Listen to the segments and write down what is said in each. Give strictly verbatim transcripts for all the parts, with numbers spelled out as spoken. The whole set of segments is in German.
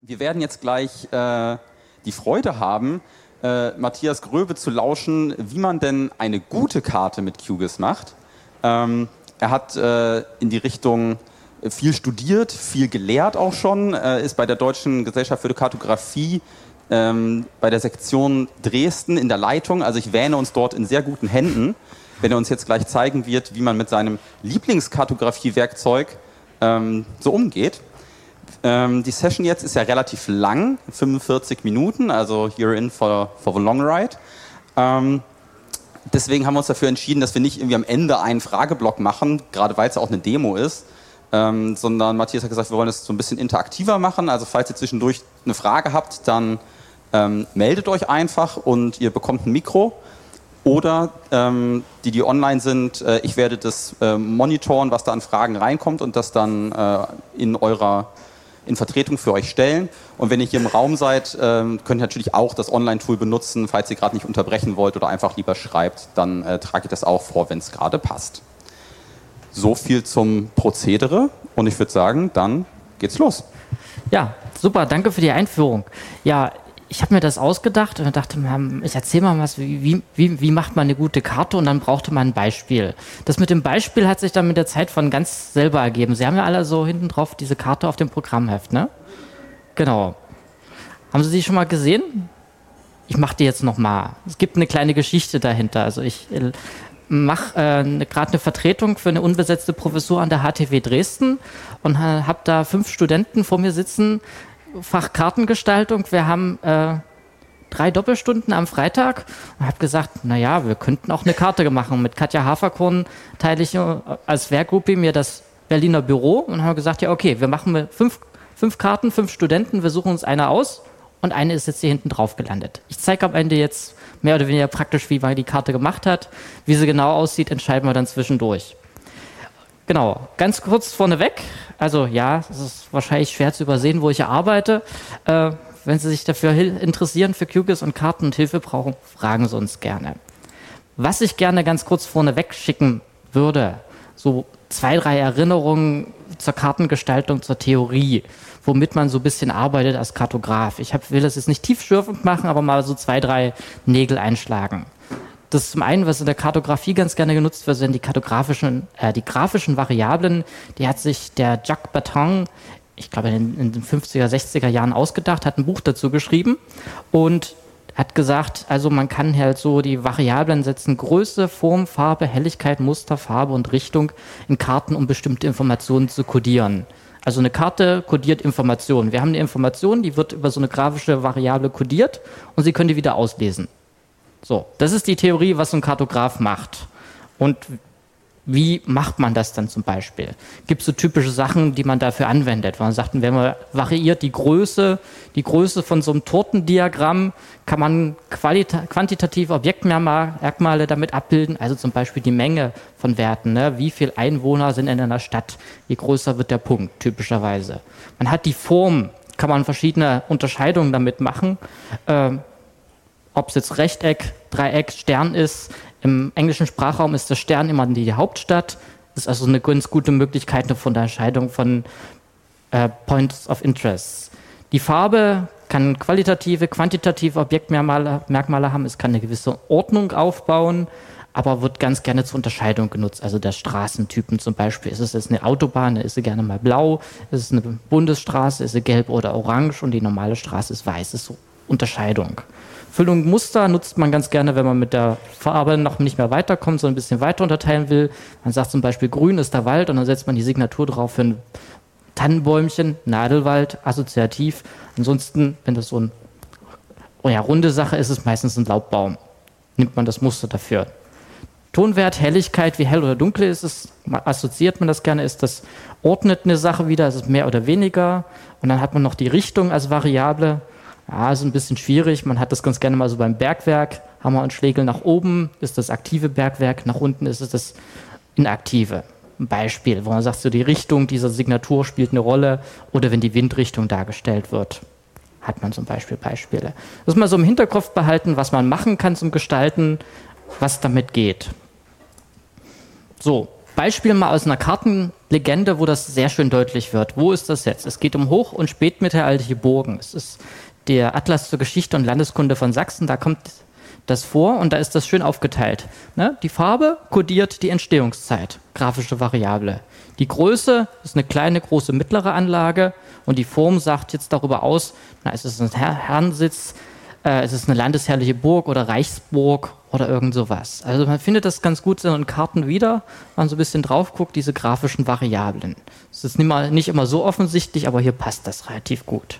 Wir werden jetzt gleich äh, die Freude haben, äh, Matthias Gröbe zu lauschen, wie man denn eine gute Karte mit QGIS macht. Ähm, er hat äh, in die Richtung viel studiert, viel gelehrt auch schon, äh, ist bei der Deutschen Gesellschaft für Kartografie ähm, bei der Sektion Dresden in der Leitung. Also ich wähne uns dort in sehr guten Händen, wenn er uns jetzt gleich zeigen wird, wie man mit seinem Lieblingskartografie-Werkzeug ähm, so umgeht. Ähm, die Session jetzt ist ja relativ lang, fünfundvierzig Minuten, also you're in for, for the long ride. Ähm, deswegen haben wir uns dafür entschieden, dass wir nicht irgendwie am Ende einen Frageblock machen, gerade weil es ja auch eine Demo ist, ähm, sondern Matthias hat gesagt, wir wollen es so ein bisschen interaktiver machen. Also falls ihr zwischendurch eine Frage habt, dann ähm, meldet euch einfach und ihr bekommt ein Mikro. Oder ähm, die, die online sind, äh, ich werde das äh, monitoren, was da an Fragen reinkommt und das dann äh, in eurer in Vertretung für euch stellen. Und wenn ihr hier im Raum seid, ähm, könnt ihr natürlich auch das Online-Tool benutzen, falls ihr gerade nicht unterbrechen wollt oder einfach lieber schreibt, dann äh, trage ich das auch vor, wenn es gerade passt. So viel zum Prozedere und ich würde sagen, dann geht's los. Ja, super, danke für die Einführung. Ja, ich habe mir das ausgedacht und dachte, ich erzähle mal was, wie, wie, wie macht man eine gute Karte, und dann brauchte man ein Beispiel. Das mit dem Beispiel hat sich dann mit der Zeit von ganz selber ergeben. Sie haben ja alle so hinten drauf diese Karte auf dem Programmheft, ne? Genau. Haben Sie die schon mal gesehen? Ich mache die jetzt nochmal. Es gibt eine kleine Geschichte dahinter. Also ich mache äh, gerade eine Vertretung für eine unbesetzte Professur an der H T W Dresden und habe da fünf Studenten vor mir sitzen, Fach Kartengestaltung. Wir haben äh, drei Doppelstunden am Freitag und habe gesagt, naja, wir könnten auch eine Karte machen. Mit Katja Haferkorn teile ich äh, als Werkgruppe mir das Berliner Büro und haben gesagt, ja okay, wir machen fünf, fünf Karten, fünf Studenten, wir suchen uns eine aus und eine ist jetzt hier hinten drauf gelandet. Ich zeige am Ende jetzt mehr oder weniger praktisch, wie man die Karte gemacht hat. Wie sie genau aussieht, entscheiden wir dann zwischendurch. Genau, ganz kurz vorneweg, also ja, es ist wahrscheinlich schwer zu übersehen, wo ich arbeite. Äh, wenn Sie sich dafür interessieren, für QGIS und Karten und Hilfe brauchen, fragen Sie uns gerne. Was ich gerne ganz kurz vorneweg schicken würde, so zwei, drei Erinnerungen zur Kartengestaltung, zur Theorie, womit man so ein bisschen arbeitet als Kartograf. Ich hab, will das jetzt nicht tiefschürfend machen, aber mal so zwei, drei Nägel einschlagen. Das ist zum einen, was in der Kartografie ganz gerne genutzt wird, sind die kartografischen, äh, die grafischen Variablen. Die hat sich der Jacques Bertrand, ich glaube in, in den fünfziger, sechziger Jahren ausgedacht, hat ein Buch dazu geschrieben und hat gesagt, also man kann halt so die Variablen setzen, Größe, Form, Farbe, Helligkeit, Muster, Farbe und Richtung in Karten, um bestimmte Informationen zu kodieren. Also eine Karte kodiert Informationen. Wir haben eine Information, die wird über so eine grafische Variable kodiert und Sie können die wieder auslesen. So, das ist die Theorie, was so ein Kartograf macht. Und wie macht man das dann zum Beispiel? Gibt es so typische Sachen, die man dafür anwendet? Man sagt, wenn man variiert die Größe, die Größe von so einem Tortendiagramm, kann man qualita- quantitative Objektmerkmale damit abbilden, also zum Beispiel die Menge von Werten. Ne? Wie viele Einwohner sind in einer Stadt? Je größer wird der Punkt, typischerweise. Man hat die Form, kann man verschiedene Unterscheidungen damit machen. Ähm, Ob es jetzt Rechteck, Dreieck, Stern ist. Im englischen Sprachraum ist der Stern immer die Hauptstadt. Das ist also eine ganz gute Möglichkeit von der Unterscheidung von äh, Points of Interest. Die Farbe kann qualitative, quantitative Objektmerkmale Merkmale haben. Es kann eine gewisse Ordnung aufbauen, aber wird ganz gerne zur Unterscheidung genutzt. Also der Straßentypen zum Beispiel. Ist es jetzt eine Autobahn, ist sie gerne mal blau. Ist es eine Bundesstraße, ist sie gelb oder orange. Und die normale Straße ist weiß. Das ist so Unterscheidung. Füllung Muster nutzt man ganz gerne, wenn man mit der Farbe noch nicht mehr weiterkommt, sondern ein bisschen weiter unterteilen will. Man sagt zum Beispiel, grün ist der Wald und dann setzt man die Signatur drauf für ein Tannenbäumchen, Nadelwald, assoziativ. Ansonsten, wenn das so eine oh ja, runde Sache ist, ist es meistens ein Laubbaum. Nimmt man das Muster dafür. Tonwert, Helligkeit, wie hell oder dunkel ist es, assoziiert man das gerne, ist das, ordnet eine Sache wieder, ist es mehr oder weniger. Und dann hat man noch die Richtung als Variable. Ja, ist ein bisschen schwierig. Man hat das ganz gerne mal so beim Bergwerk. Hammer und Schlägel nach oben ist das aktive Bergwerk, nach unten ist es das inaktive. Ein Beispiel, wo man sagt, so die Richtung dieser Signatur spielt eine Rolle oder wenn die Windrichtung dargestellt wird, hat man zum Beispiel Beispiele. Das muss man so im Hinterkopf behalten, was man machen kann zum Gestalten, was damit geht. So, Beispiel mal aus einer Kartenlegende, wo das sehr schön deutlich wird. Wo ist das jetzt? Es geht um hoch- und spätmittelalterliche Burgen. Es ist der Atlas zur Geschichte und Landeskunde von Sachsen, da kommt das vor und da ist das schön aufgeteilt. Ne? Die Farbe kodiert die Entstehungszeit, grafische Variable. Die Größe ist eine kleine, große, mittlere Anlage und die Form sagt jetzt darüber aus, na, ist es ein Herr Herrensitz, äh, ist es eine landesherrliche Burg oder Reichsburg oder irgend sowas. Also man findet das ganz gut in den Karten wieder, wenn man so ein bisschen drauf guckt, diese grafischen Variablen. Es ist nicht, mal, nicht immer so offensichtlich, aber hier passt das relativ gut.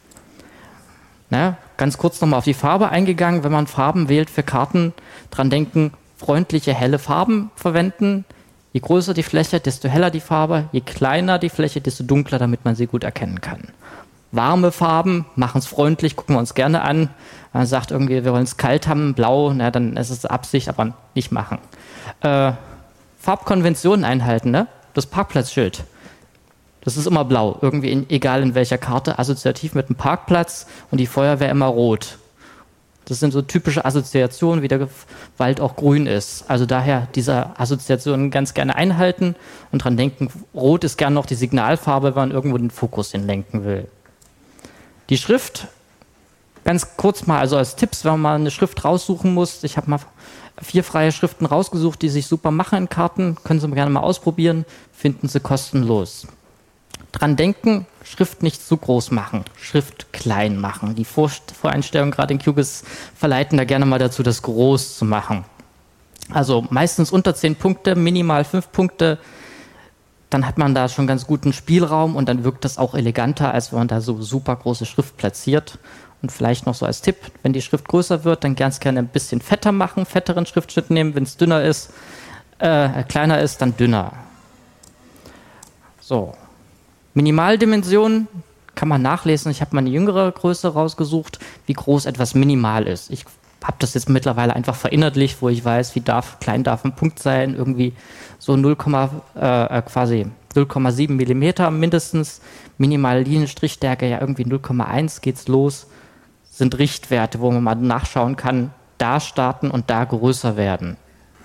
Na, ganz kurz nochmal auf die Farbe eingegangen. Wenn man Farben wählt für Karten, dran denken, freundliche, helle Farben verwenden. Je größer die Fläche, desto heller die Farbe. Je kleiner die Fläche, desto dunkler, damit man sie gut erkennen kann. Warme Farben machen es freundlich, gucken wir uns gerne an. Wenn man sagt, irgendwie, wir wollen es kalt haben, blau, na, dann ist es Absicht, aber nicht machen. Äh, Farbkonventionen einhalten, ne? Das Parkplatzschild. Das ist immer blau, irgendwie in, egal in welcher Karte, assoziativ mit dem Parkplatz und die Feuerwehr immer rot. Das sind so typische Assoziationen, wie der Wald auch grün ist. Also daher diese Assoziationen ganz gerne einhalten und dran denken, rot ist gerne noch die Signalfarbe, wenn man irgendwo den Fokus hinlenken will. Die Schrift, ganz kurz mal, also als Tipps, wenn man mal eine Schrift raussuchen muss, ich habe mal vier freie Schriften rausgesucht, die sich super machen in Karten, können Sie gerne mal ausprobieren, finden Sie kostenlos. Dran denken, Schrift nicht zu groß machen, Schrift klein machen. Die Vor- Voreinstellungen gerade in QGIS verleiten da gerne mal dazu, das groß zu machen. Also meistens unter zehn Punkte, minimal fünf Punkte, dann hat man da schon ganz guten Spielraum und dann wirkt das auch eleganter, als wenn man da so super große Schrift platziert. Und vielleicht noch so als Tipp, wenn die Schrift größer wird, dann ganz gerne ein bisschen fetter machen, fetteren Schriftschnitt nehmen, wenn es dünner ist, äh, kleiner ist, dann dünner. So. Minimaldimensionen kann man nachlesen. Ich habe mal eine jüngere Größe rausgesucht, wie groß etwas minimal ist. Ich habe das jetzt mittlerweile einfach verinnerlicht, wo ich weiß, wie darf, klein darf ein Punkt sein, irgendwie so null, äh, quasi null Komma sieben Millimeter mindestens. Minimale Linienstrichstärke, ja irgendwie null Komma eins geht's los. Sind Richtwerte, wo man mal nachschauen kann, da starten und da größer werden.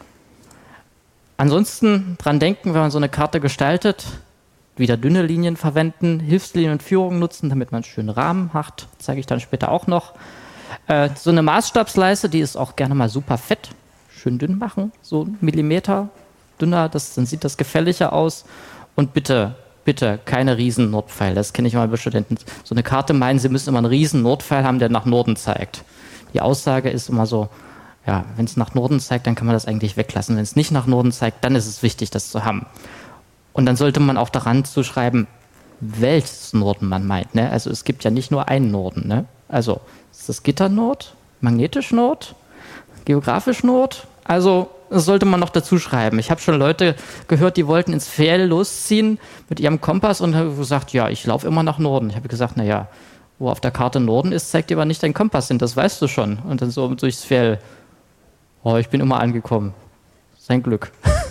Ansonsten dran denken, wenn man so eine Karte gestaltet, wieder dünne Linien verwenden, Hilfslinien und Führungen nutzen, damit man einen schönen Rahmen hat. Zeige ich dann später auch noch. Äh, so eine Maßstabsleiste, die ist auch gerne mal super fett. Schön dünn machen, so einen Millimeter dünner, das, dann sieht das gefälliger aus. Und bitte, bitte keine riesen Nordpfeil. Das kenne ich mal bei Studenten. So eine Karte meinen, sie müssen immer einen riesen Nordpfeil haben, der nach Norden zeigt. Die Aussage ist immer so, ja, wenn es nach Norden zeigt, dann kann man das eigentlich weglassen. Wenn es nicht nach Norden zeigt, dann ist es wichtig, das zu haben. Und dann sollte man auch daran zuschreiben, welches Norden man meint. Ne? Also es gibt ja nicht nur einen Norden. Ne? Also ist das Gitternord, magnetisch Nord, geografisch Nord? Also das sollte man noch dazu schreiben. Ich habe schon Leute gehört, die wollten ins Fjell losziehen mit ihrem Kompass und haben gesagt, ja, ich laufe immer nach Norden. Ich habe gesagt, naja, wo auf der Karte Norden ist, zeigt dir aber nicht dein Kompass hin, das weißt du schon. Und dann so durchs Fjell. Oh, ich bin immer angekommen. Sein Glück.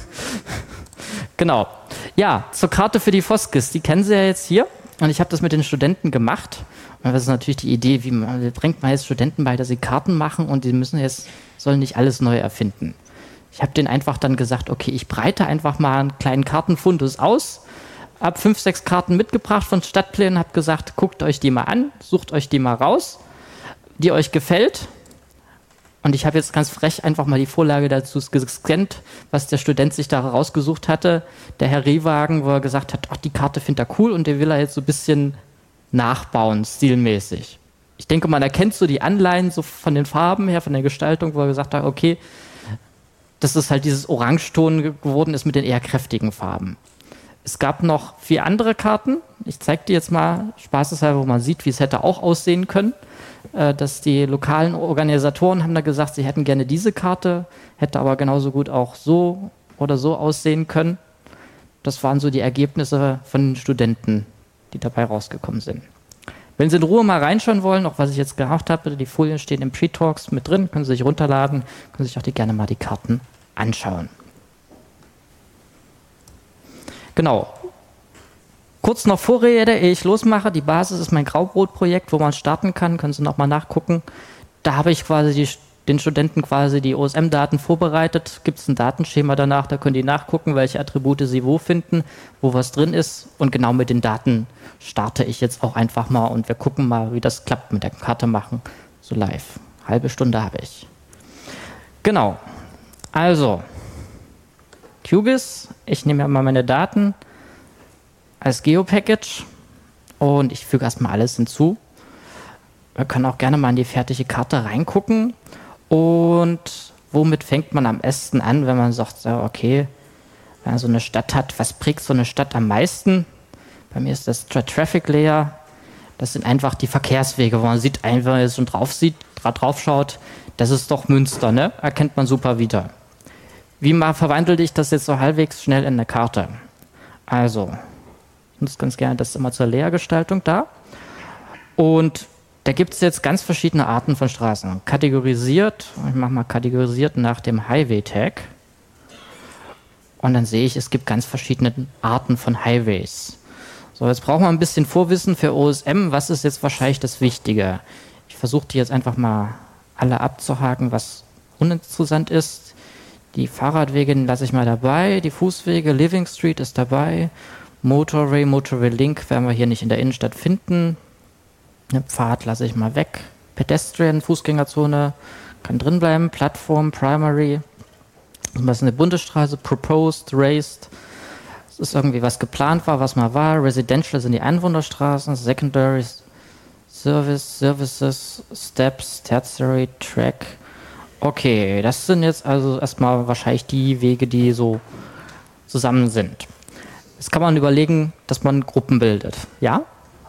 Genau. Ja, zur Karte für die Foskis, die kennen Sie ja jetzt hier und ich habe das mit den Studenten gemacht. Und das ist natürlich die Idee, wie man, wie bringt man jetzt Studenten bei, dass sie Karten machen und die müssen jetzt, sollen nicht alles neu erfinden. Ich habe denen einfach dann gesagt, okay, ich breite einfach mal einen kleinen Kartenfundus aus, habe fünf, sechs Karten mitgebracht von Stadtplänen, habe gesagt, guckt euch die mal an, sucht euch die mal raus, die euch gefällt. Und ich habe jetzt ganz frech einfach mal die Vorlage dazu gescannt, was der Student sich da rausgesucht hatte. Der Herr Rehwagen, wo er gesagt hat, ach, die Karte findet er cool und der will er jetzt so ein bisschen nachbauen, stilmäßig. Ich denke, man erkennt so die Anleihen so von den Farben her, von der Gestaltung, wo er gesagt hat, okay, dass es halt dieses Orangeton geworden ist mit den eher kräftigen Farben. Es gab noch vier andere Karten. Ich zeige die jetzt mal spaßeshalber, wo man sieht, wie es hätte auch aussehen können. Dass die lokalen Organisatoren haben da gesagt, sie hätten gerne diese Karte, hätte aber genauso gut auch so oder so aussehen können. Das waren so die Ergebnisse von den Studenten, die dabei rausgekommen sind. Wenn Sie in Ruhe mal reinschauen wollen, auch was ich jetzt gemacht habe, die Folien stehen im Pre-Talks mit drin, können Sie sich runterladen, können sich auch die, gerne mal die Karten anschauen. Genau. Kurz noch Vorrede, ehe ich losmache. Die Basis ist mein Graubrot-Projekt, wo man starten kann. Können Sie noch mal nachgucken. Da habe ich quasi die, den Studenten quasi die O S M-Daten vorbereitet, gibt es ein Datenschema danach, da können die nachgucken, welche Attribute sie wo finden, wo was drin ist und genau mit den Daten starte ich jetzt auch einfach mal und wir gucken mal, wie das klappt mit der Karte machen, so live. Halbe Stunde habe ich. Genau, also QGIS, ich nehme ja mal meine Daten als Geo-Package und ich füge erstmal alles hinzu. Wir können auch gerne mal in die fertige Karte reingucken. Und womit fängt man am besten an, wenn man sagt, so, okay, wenn man so eine Stadt hat, was prägt so eine Stadt am meisten? Bei mir ist das Traffic Layer. Das sind einfach die Verkehrswege, wo man sieht, wenn man jetzt schon drauf sieht, drauf schaut, das ist doch Münster, ne? Erkennt man super wieder. Wie mal verwandle ich das jetzt so halbwegs schnell in eine Karte? Also, ich nutze ganz gerne das immer zur Layer-Gestaltung da. Und da gibt es jetzt ganz verschiedene Arten von Straßen. Kategorisiert, ich mache mal kategorisiert nach dem Highway-Tag. Und dann sehe ich, es gibt ganz verschiedene Arten von Highways. So, jetzt brauchen wir ein bisschen Vorwissen für O S M. Was ist jetzt wahrscheinlich das Wichtige? Ich versuche die jetzt einfach mal alle abzuhaken, was uninteressant ist. Die Fahrradwege lasse ich mal dabei. Die Fußwege, Living Street ist dabei. Motorway, Motorway Link werden wir hier nicht in der Innenstadt finden. Eine Pfad lasse ich mal weg. Pedestrian, Fußgängerzone kann drin bleiben. Plattform, Primary. Das ist eine Bundesstraße. Proposed, Raised. Das ist irgendwie was geplant war, was mal war. Residential sind die Einwohnerstraßen. Secondary, Service, Services, Steps, Tertiary, Track. Okay, das sind jetzt also erstmal wahrscheinlich die Wege, die so zusammen sind. Jetzt kann man überlegen, dass man Gruppen bildet. Ja?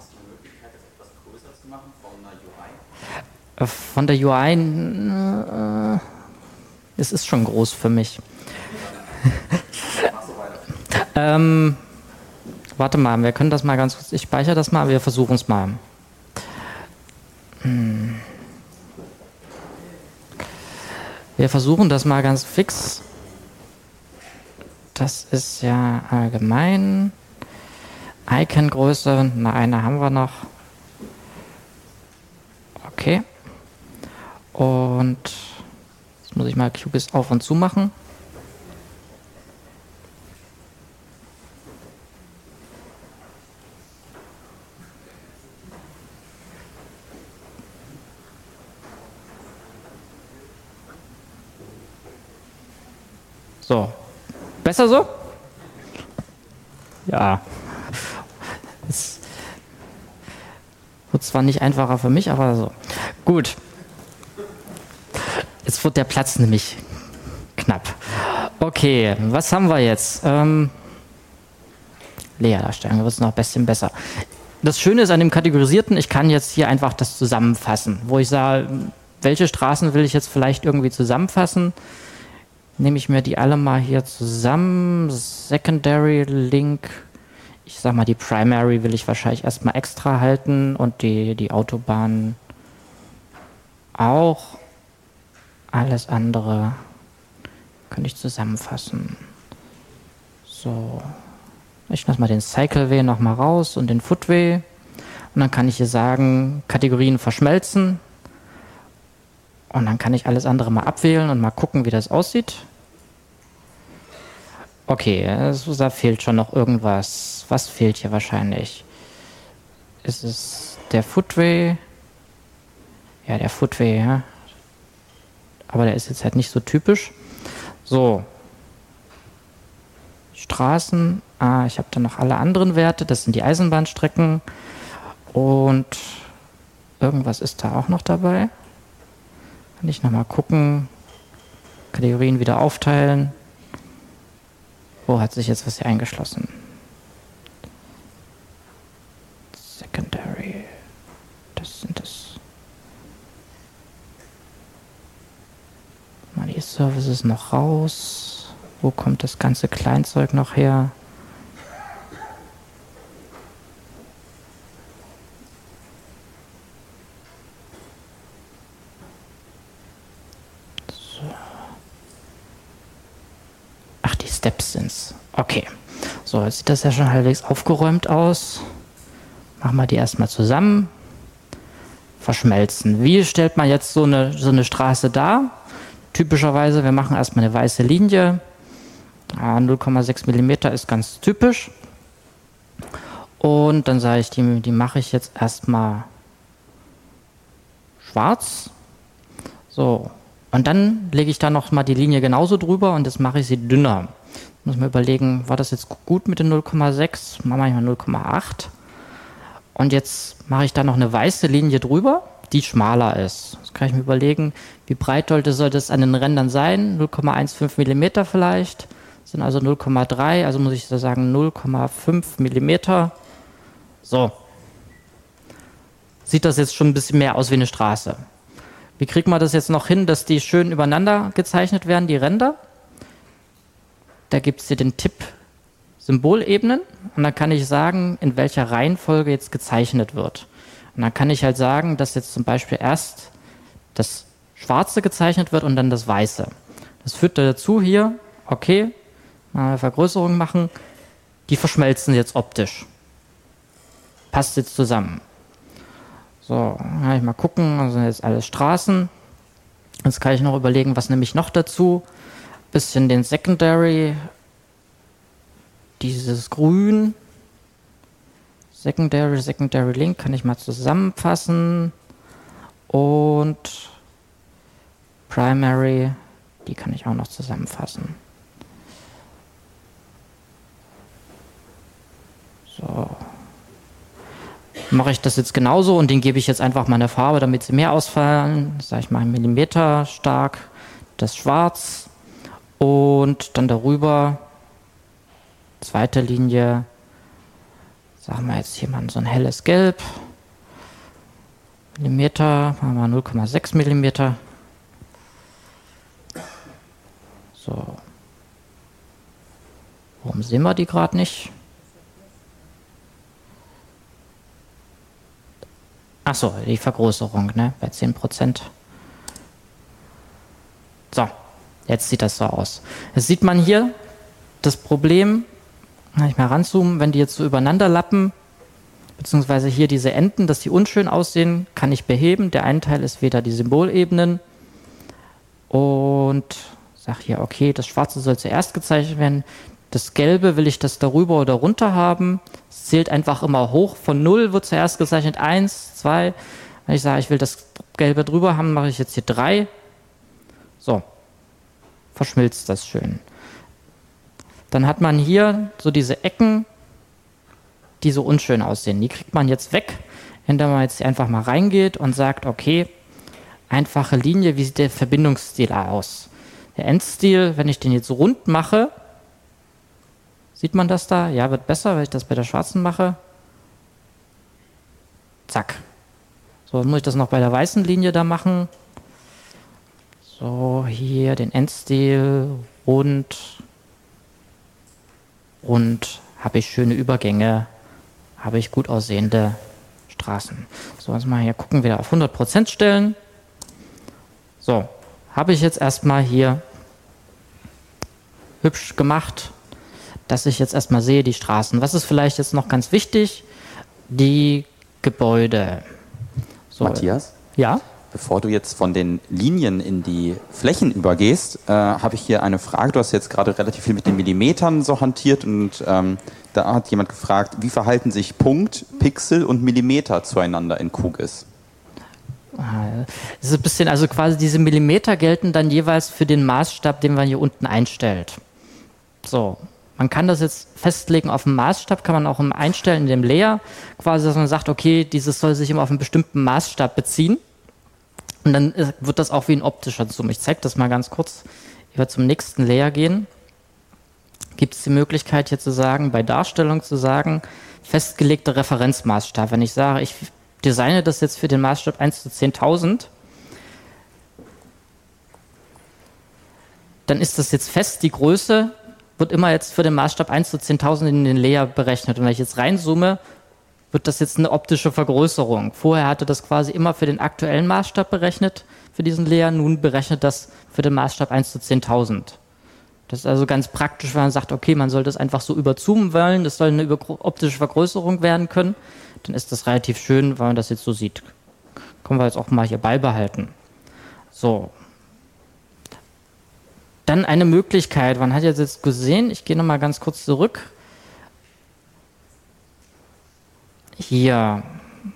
Von der U I, äh, es ist schon groß für mich. ähm, warte mal, wir können das mal ganz kurz, ich speichere das mal, wir versuchen es mal. Hm. Wir versuchen das mal ganz fix. Das ist ja allgemein. Icon-Größe, na, eine haben wir noch. Okay. Und jetzt muss ich mal QGIS auf und zu machen. So. Besser so? Ja. Es wird zwar nicht einfacher für mich, aber so. Gut. Jetzt wird der Platz nämlich knapp. Okay, was haben wir jetzt? Ähm, Leerdarstellung, da wird es noch ein bisschen besser. Das Schöne ist an dem Kategorisierten, ich kann jetzt hier einfach das zusammenfassen, wo ich sage, welche Straßen will ich jetzt vielleicht irgendwie zusammenfassen. Nehme ich mir die alle mal hier zusammen. Secondary Link, ich sag mal, die Primary will ich wahrscheinlich erstmal extra halten und die, die Autobahn auch. Alles andere könnte ich zusammenfassen. So, ich lasse mal den Cycleway nochmal raus und den Footway. Und dann kann ich hier sagen, Kategorien verschmelzen. Und dann kann ich alles andere mal abwählen und mal gucken, wie das aussieht. Okay, also da fehlt schon noch irgendwas. Was fehlt hier wahrscheinlich? Ist es der Footway? Ja, der Footway, ja. Aber der ist jetzt halt nicht so typisch. So. Straßen. Ah, ich habe dann noch alle anderen Werte. Das sind die Eisenbahnstrecken. Und irgendwas ist da auch noch dabei. Kann ich nochmal gucken. Kategorien wieder aufteilen. Wo hat sich jetzt was hier eingeschlossen? Secondary. Das sind das. Mal die Services noch raus. Wo kommt das ganze Kleinzeug noch her? Ach, die Steps sind's. Okay. So, jetzt sieht das ja schon halbwegs aufgeräumt aus. Machen wir die erstmal zusammen. verschmelzen. Wie stellt man jetzt so eine, so eine Straße dar? Typischerweise, wir machen erstmal eine weiße Linie. Ja, null Komma sechs Millimeter ist ganz typisch. Und dann sage ich, die, die mache ich jetzt erstmal schwarz. So. Und dann lege ich da nochmal die Linie genauso drüber und jetzt mache ich sie dünner. Muss man überlegen, war das jetzt gut mit den null Komma sechs? Machen wir mal null Komma acht. Und jetzt mache ich da noch eine weiße Linie drüber, die schmaler ist. Jetzt kann ich mir überlegen, wie breit sollte, sollte es an den Rändern sein? null Komma fünfzehn Millimeter vielleicht. Das sind also null Komma drei, also muss ich da sagen null Komma fünf Millimeter. So. Sieht das jetzt schon ein bisschen mehr aus wie eine Straße. Wie kriegt man das jetzt noch hin, dass die schön übereinander gezeichnet werden, die Ränder? Da gibt es hier den Tipp Symbolebenen und dann kann ich sagen, in welcher Reihenfolge jetzt gezeichnet wird. Und dann kann ich halt sagen, dass jetzt zum Beispiel erst das Schwarze gezeichnet wird und dann das Weiße. Das führt dazu hier, okay, mal eine Vergrößerung machen, die verschmelzen jetzt optisch. Passt jetzt zusammen. So, kann ich mal gucken, also jetzt alles Straßen. Jetzt kann ich noch überlegen, was nehme ich noch dazu. Bisschen den Secondary, dieses Grün. Secondary, Secondary Link kann ich mal zusammenfassen. Und Primary, die kann ich auch noch zusammenfassen. So. Mache ich das jetzt genauso und den gebe ich jetzt einfach mal eine Farbe, damit sie mehr ausfallen. Sage ich mal einen Millimeter stark, das Schwarz und dann darüber zweite Linie, sagen wir jetzt hier mal so ein helles Gelb, Millimeter, machen wir null Komma sechs Millimeter. So. Warum sehen wir die gerade nicht? Achso, die Vergrößerung, ne, bei zehn Prozent. So, jetzt sieht das so aus. Jetzt sieht man hier das Problem, kann ich mal ranzoomen, wenn die jetzt so übereinander lappen, beziehungsweise hier diese Enden, dass die unschön aussehen, kann ich beheben. Der eine Teil ist wieder die Symbolebenen und sage hier, okay, das Schwarze soll zuerst gezeichnet werden. Das Gelbe will ich das darüber oder runter haben. Es zählt einfach immer hoch. Von null wird zuerst gezeichnet eins, zwei. Wenn ich sage, ich will das Gelbe drüber haben, mache ich jetzt hier drei. So. Verschmilzt das schön. Dann hat man hier so diese Ecken, die so unschön aussehen. Die kriegt man jetzt weg, indem man jetzt einfach mal reingeht und sagt, okay, einfache Linie, wie sieht der Verbindungsstil aus? Der Endstil, wenn ich den jetzt rund mache, sieht man das da? Ja, wird besser, wenn ich das bei der schwarzen mache. Zack. So, dann muss ich das noch bei der weißen Linie da machen. So, hier den Endstil, rund. Rund, habe ich schöne Übergänge, habe ich gut aussehende Straßen. So, jetzt mal hier gucken, wieder auf hundert Prozent stellen. So, habe ich jetzt erstmal hier hübsch gemacht, dass ich jetzt erstmal sehe, die Straßen. Was ist vielleicht jetzt noch ganz wichtig? Die Gebäude. So. Matthias? Ja? Bevor du jetzt von den Linien in die Flächen übergehst, äh, habe ich hier eine Frage. Du hast jetzt gerade relativ viel mit den Millimetern so hantiert und ähm, da hat jemand gefragt, wie verhalten sich Punkt, Pixel und Millimeter zueinander in QGIS? Das ist ein bisschen, also quasi diese Millimeter gelten dann jeweils für den Maßstab, den man hier unten einstellt. So. Man kann das jetzt festlegen auf einen Maßstab, kann man auch einstellen in dem Layer, quasi, dass man sagt, okay, dieses soll sich immer auf einen bestimmten Maßstab beziehen. Und dann wird das auch wie ein optischer Zoom. Ich zeige das mal ganz kurz. Ich werde zum nächsten Layer gehen. Gibt es die Möglichkeit hier zu sagen, bei Darstellung zu sagen, festgelegter Referenzmaßstab. Wenn ich sage, ich designe das jetzt für den Maßstab eins zu zehntausend, dann ist das jetzt fest, die Größe wird immer jetzt für den Maßstab eins zu zehntausend in den Layer berechnet. Und wenn ich jetzt reinzoome, wird das jetzt eine optische Vergrößerung. Vorher hatte das quasi immer für den aktuellen Maßstab berechnet, für diesen Layer. Nun berechnet das für den Maßstab eins zu zehntausend. Das ist also ganz praktisch, wenn man sagt, okay, man soll das einfach so überzoomen wollen, das soll eine optische Vergrößerung werden können. Dann ist das relativ schön, weil man das jetzt so sieht. Können wir jetzt auch mal hier beibehalten. So. Dann eine Möglichkeit, man hat jetzt gesehen, ich gehe nochmal ganz kurz zurück. Hier.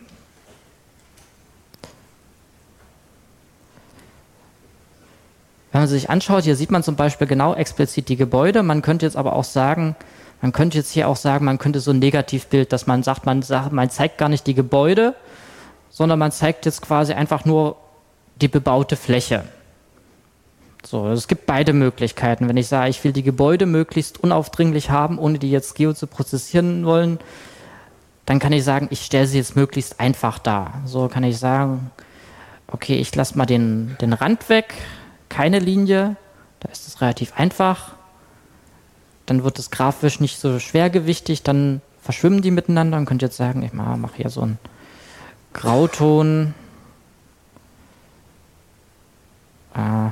Wenn man sich anschaut, hier sieht man zum Beispiel genau explizit die Gebäude. Man könnte jetzt aber auch sagen, man könnte jetzt hier auch sagen, man könnte so ein Negativbild, dass man sagt, man sagt, man zeigt gar nicht die Gebäude, sondern man zeigt jetzt quasi einfach nur die bebaute Fläche. So, es gibt beide Möglichkeiten. Wenn ich sage, ich will die Gebäude möglichst unaufdringlich haben, ohne die jetzt geo zu prozessieren wollen, dann kann ich sagen, ich stelle sie jetzt möglichst einfach dar. So kann ich sagen, okay, ich lasse mal den, den Rand weg, keine Linie, da ist es relativ einfach. Dann wird es grafisch nicht so schwergewichtig, dann verschwimmen die miteinander und könnt jetzt sagen, ich mache hier so einen Grauton. Ah.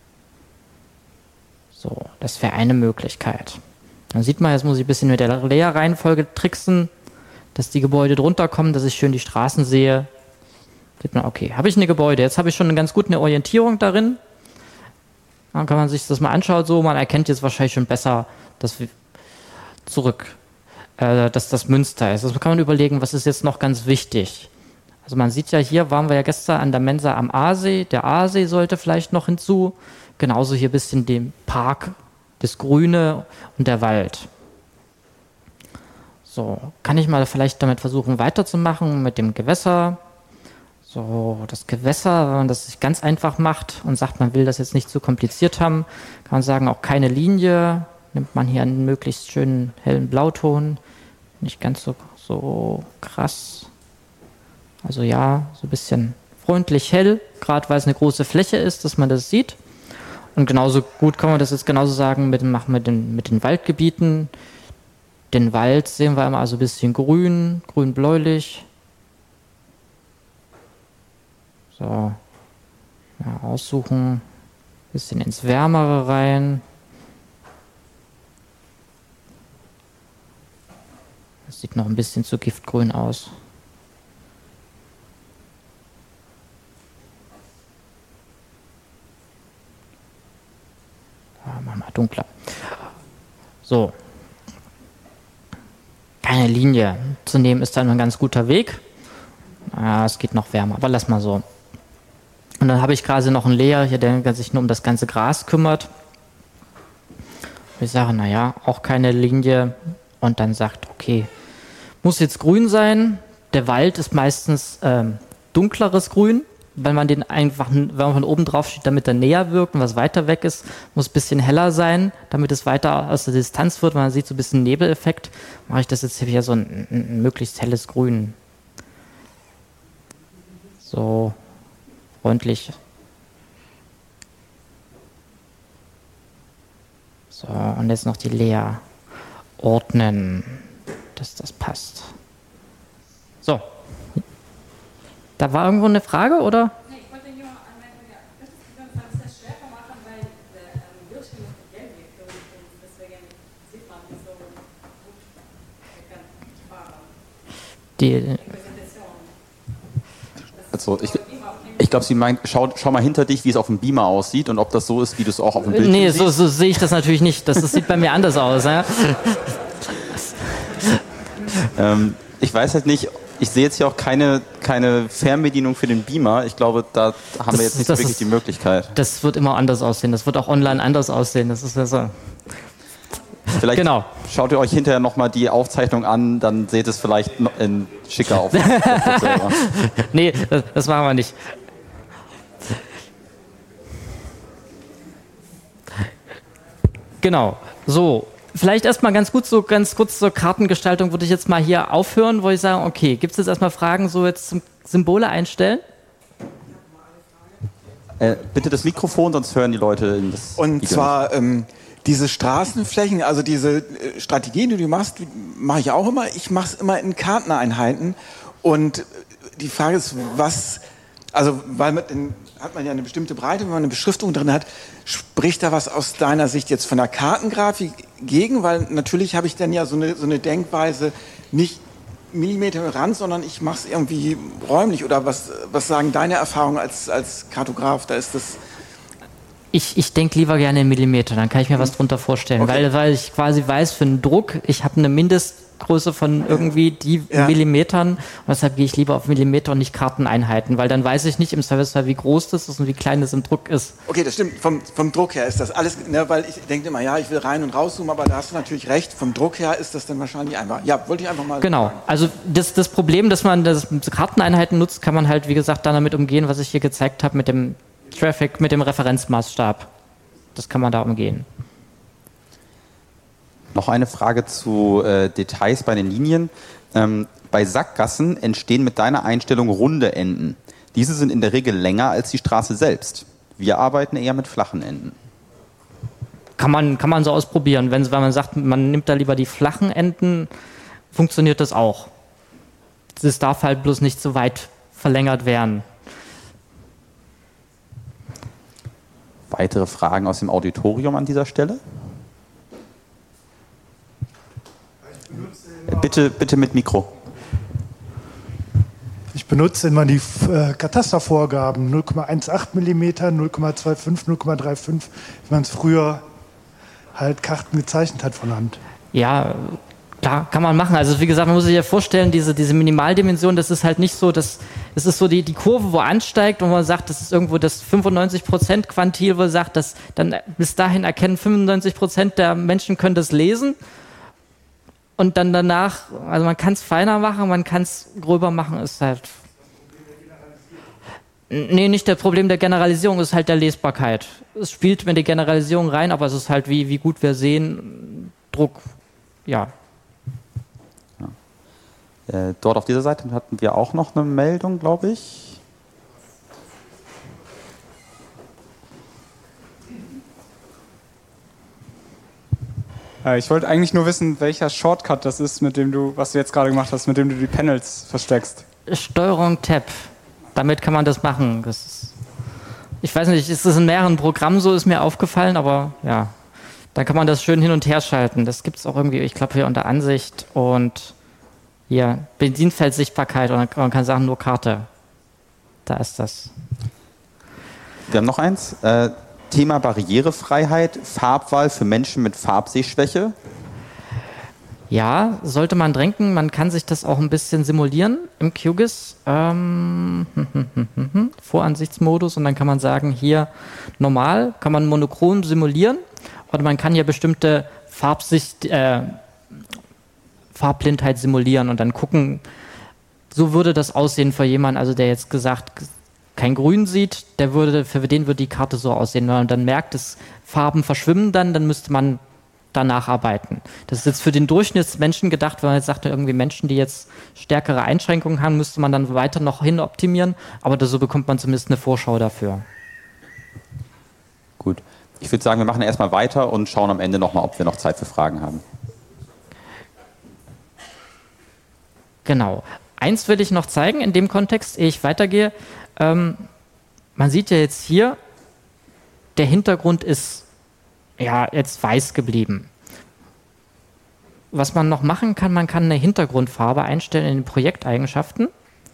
So, das wäre eine Möglichkeit. Dann sieht man, jetzt muss ich ein bisschen mit der Layer-Reihenfolge tricksen, dass die Gebäude drunter kommen, dass ich schön die Straßen sehe. Sieht man, okay, habe ich eine Gebäude, jetzt habe ich schon eine ganz gute Orientierung darin. Dann kann man sich das mal anschauen, so, man erkennt jetzt wahrscheinlich schon besser, dass wir zurück, äh, dass das Münster ist. Also kann man überlegen, was ist jetzt noch ganz wichtig. Also man sieht ja, hier waren wir ja gestern an der Mensa am Aasee, der Aasee sollte vielleicht noch hinzu, genauso hier ein bisschen dem Park, das Grüne und der Wald. So, kann ich mal vielleicht damit versuchen weiterzumachen mit dem Gewässer. So, das Gewässer, wenn man das sich ganz einfach macht und sagt, man will das jetzt nicht zu kompliziert haben, kann man sagen, auch keine Linie, nimmt man hier einen möglichst schönen hellen Blauton, nicht ganz so, so krass. Also ja, so ein bisschen freundlich hell, gerade weil es eine große Fläche ist, dass man das sieht. Und genauso gut kann man das jetzt genauso sagen, mit, machen mit den, mit den Waldgebieten. Den Wald sehen wir immer also ein bisschen grün, grün-bläulich. So, ja, aussuchen, bisschen ins Wärmere rein. Das sieht noch ein bisschen zu giftgrün aus. Da machen wir dunkler. So. Keine Linie zu nehmen ist dann ein ganz guter Weg. Ah, es geht noch wärmer, aber lass mal so. Und dann habe ich gerade noch einen Layer hier, der sich nur um das ganze Gras kümmert. Ich sage, naja, auch keine Linie. Und dann sagt, okay, muss jetzt grün sein. Der Wald ist meistens ähm, dunkleres Grün, weil man den einfach, wenn man von oben drauf steht, damit er näher wirkt und was weiter weg ist, muss ein bisschen heller sein, damit es weiter aus der Distanz wird. Man sieht so ein bisschen Nebeleffekt. Mache ich das jetzt hier so ein, ein möglichst helles Grün. So freundlich. So, und jetzt noch die Layer ordnen, dass das passt. So. Da war irgendwo eine Frage, oder? Nee, ich wollte nur anmerken, ja, das ist das schwer machen, weil der ähm, Bildschirm ist gelb wird und deswegen sieht man nicht so gut fahren. Die Also ich, ich glaube, sie meint, schau, schau mal hinter dich, wie es auf dem Beamer aussieht und ob das so ist, wie du es auch auf dem Bildschirm nee, siehst. so, so sehe ich das natürlich nicht. Das, das sieht bei mir anders aus. Ja? ähm, ich weiß halt nicht, ich sehe jetzt hier auch keine, keine Fernbedienung für den Beamer. Ich glaube, da haben das, wir jetzt nicht so wirklich ist, die Möglichkeit. Das wird immer anders aussehen. Das wird auch online anders aussehen. Das ist ja so. Vielleicht genau. Schaut ihr euch hinterher nochmal die Aufzeichnung an, dann seht es vielleicht in schicker auf. Nee, das, das machen wir nicht. Genau. So. Vielleicht erstmal ganz gut, so ganz kurz zur Kartengestaltung würde ich jetzt mal hier aufhören, wo ich sage, okay, gibt es jetzt erstmal Fragen so jetzt zum Symbole einstellen? Äh, bitte das Mikrofon, sonst hören die Leute in das Und Video zwar ähm, diese Straßenflächen, also diese äh, Strategien, die du machst, mache ich auch immer. Ich mache es immer in Karteneinheiten. Und die Frage ist, was, also weil mit den, hat man ja eine bestimmte Breite, wenn man eine Beschriftung drin hat, spricht da was aus deiner Sicht jetzt von der Kartengrafik gegen? Weil natürlich habe ich dann ja so eine, so eine Denkweise, nicht Millimeter ran, sondern ich mache es irgendwie räumlich. Oder was, was sagen deine Erfahrungen als, als Kartograf? Da ist das... Ich, ich denke lieber gerne in Millimeter, dann kann ich mir was drunter vorstellen, Okay. weil, weil ich quasi weiß, für einen Druck, ich habe eine Mindestgröße von irgendwie die Ja. Millimetern und deshalb gehe ich lieber auf Millimeter und nicht Karteneinheiten, weil dann weiß ich nicht im Service, wie groß das ist und wie klein das im Druck ist. Okay, das stimmt. Vom, vom Druck her ist das alles, ne, weil ich denke immer, ja, ich will rein und rauszoomen, aber da hast du natürlich recht. Vom Druck her ist das dann wahrscheinlich einfach. Ja, wollte ich einfach mal Genau, sagen. also das, das Problem, dass man das Karteneinheiten nutzt, kann man halt, wie gesagt, dann damit umgehen, was ich hier gezeigt habe mit dem Traffic, mit dem Referenzmaßstab. Das kann man da umgehen. Noch eine Frage zu äh, Details bei den Linien. Ähm, bei Sackgassen entstehen mit deiner Einstellung runde Enden. Diese sind in der Regel länger als die Straße selbst. Wir arbeiten eher mit flachen Enden. Kann man, kann man so ausprobieren. Wenn, wenn man sagt, man nimmt da lieber die flachen Enden, funktioniert das auch. Es darf halt bloß nicht so weit verlängert werden. Weitere Fragen aus dem Auditorium an dieser Stelle? Bitte, bitte mit Mikro. Ich benutze immer die äh, Katastervorgaben null Komma achtzehn Millimeter, null Komma fünfundzwanzig, null Komma fünfunddreißig, wie man es früher halt Karten gezeichnet hat von Hand. Ja, klar, kann man machen. Also wie gesagt, man muss sich ja vorstellen, diese, diese Minimaldimension, das ist halt nicht so, das, das ist so die, die Kurve, wo ansteigt und man sagt, das ist irgendwo das fünfundneunzig Prozent Quantil, wo man sagt, dass dann bis dahin erkennen fünfundneunzig Prozent der Menschen können das lesen und dann danach, also man kann es feiner machen, man kann es gröber machen, ist halt... Nee, nicht das Problem der Generalisierung, ist halt der Lesbarkeit. Es spielt mit der Generalisierung rein, aber es ist halt, wie, wie gut wir sehen, Druck, ja. Äh, dort auf dieser Seite hatten wir auch noch eine Meldung, glaube ich. Äh, Ich wollte eigentlich nur wissen, welcher Shortcut das ist, mit dem du, was du jetzt gerade gemacht hast, mit dem du die Panels versteckst. Steuerung Tab. Damit kann man das machen. Das ist, ich weiß nicht, ist das in mehreren Programmen so, ist mir aufgefallen, aber ja. Dann kann man das schön hin und her schalten. Das gibt es auch irgendwie, ich glaube, hier unter Ansicht und hier Benzinfeldsichtbarkeit und man kann sagen, nur Karte. Da ist das. Wir haben noch eins. Äh, Thema Barrierefreiheit, Farbwahl für Menschen mit Farbsehschwäche. Ja, sollte man denken, man kann sich das auch ein bisschen simulieren im Q G I S. Ähm, hm, hm, hm, hm, hm, Voransichtsmodus und dann kann man sagen, hier normal kann man monochrom simulieren und man kann hier bestimmte Farbsicht, äh, Farbblindheit simulieren und dann gucken, so würde das aussehen für jemanden, also der jetzt gesagt kein Grün sieht, der würde, für den würde die Karte so aussehen. Wenn man dann merkt, dass Farben verschwimmen dann, dann müsste man danach arbeiten. Das ist jetzt für den Durchschnittsmenschen gedacht, wenn man jetzt sagt, irgendwie Menschen, die jetzt stärkere Einschränkungen haben, müsste man dann weiter noch hin optimieren, aber so bekommt man zumindest eine Vorschau dafür. Gut. Ich würde sagen, wir machen erstmal weiter und schauen am Ende nochmal, ob wir noch Zeit für Fragen haben. Genau. Eins will ich noch zeigen in dem Kontext, ehe ich weitergehe. Ähm, man sieht ja jetzt hier, der Hintergrund ist ja jetzt weiß geblieben. Was man noch machen kann, man kann eine Hintergrundfarbe einstellen in den Projekteigenschaften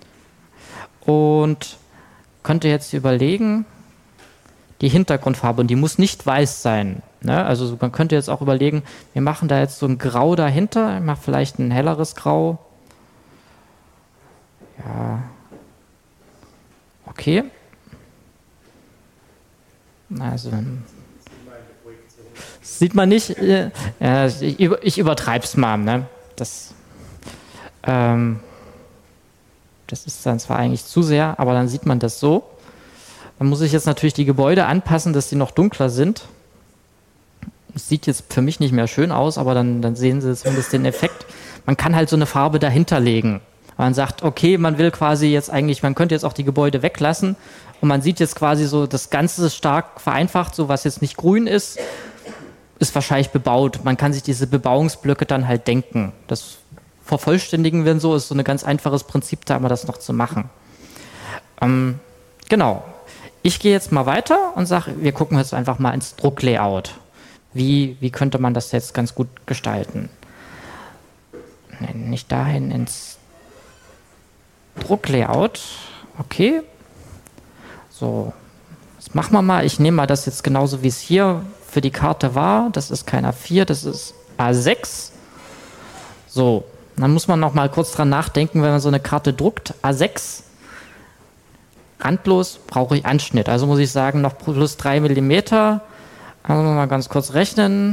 und könnte jetzt überlegen, die Hintergrundfarbe, und die muss nicht weiß sein. Ne? Also man könnte jetzt auch überlegen, wir machen da jetzt so ein Grau dahinter, ich mache vielleicht ein helleres Grau. Ja. Okay. Also sieht man nicht. Äh, ich, ich übertreibe es mal. Ne? Das, ähm, das ist dann zwar eigentlich zu sehr, aber dann sieht man das so. Dann muss ich jetzt natürlich die Gebäude anpassen, dass die noch dunkler sind. Das sieht jetzt für mich nicht mehr schön aus, aber dann, dann sehen Sie zumindest den Effekt. Man kann halt so eine Farbe dahinter legen. Man sagt, okay, man will quasi jetzt eigentlich, man könnte jetzt auch die Gebäude weglassen und man sieht jetzt quasi so, das Ganze ist stark vereinfacht, so was jetzt nicht grün ist, ist wahrscheinlich bebaut. Man kann sich diese Bebauungsblöcke dann halt denken. Das vervollständigen wir so, ist so ein ganz einfaches Prinzip, da immer das noch zu machen. Ähm, genau. Ich gehe jetzt mal weiter und sage, wir gucken jetzt einfach mal ins Drucklayout. Wie, wie könnte man das jetzt ganz gut gestalten? Nee, nicht dahin, ins Drucklayout. Okay. So, das machen wir mal. Ich nehme mal das jetzt genauso, wie es hier für die Karte war. Das ist kein A vier, das ist A sechs. So, dann muss man noch mal kurz dran nachdenken, wenn man so eine Karte druckt. A sechs, randlos, brauche ich Anschnitt. Also muss ich sagen, noch plus drei Millimeter. Also mal ganz kurz rechnen.